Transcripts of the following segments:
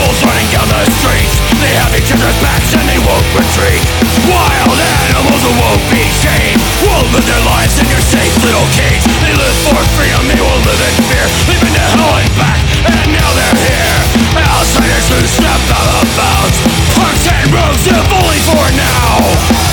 animals running down the streets. They have each other's backs and they won't retreat. Wild animals who won't be chained will live their lives in your safe little cage. They live for freedom, they will live in fear, leaving to hell and back, and now they're here. Outsiders who step out of bounds, punks and rogues if only for now.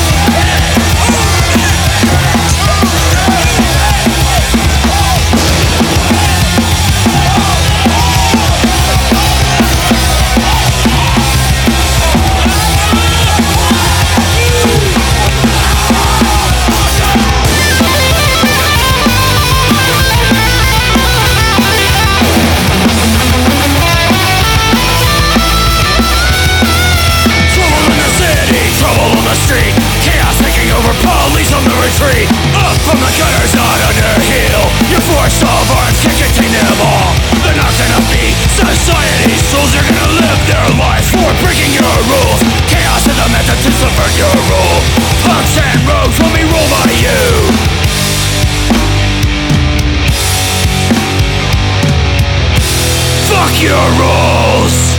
Police on the retreat, up from the gutters, not under heel. Your force of arms can contain them all. They're not gonna be society's souls. They're gonna live their life for breaking your rules. Chaos is the method to subvert your rule. Punks and rogues will be ruled by you. Fuck your rules.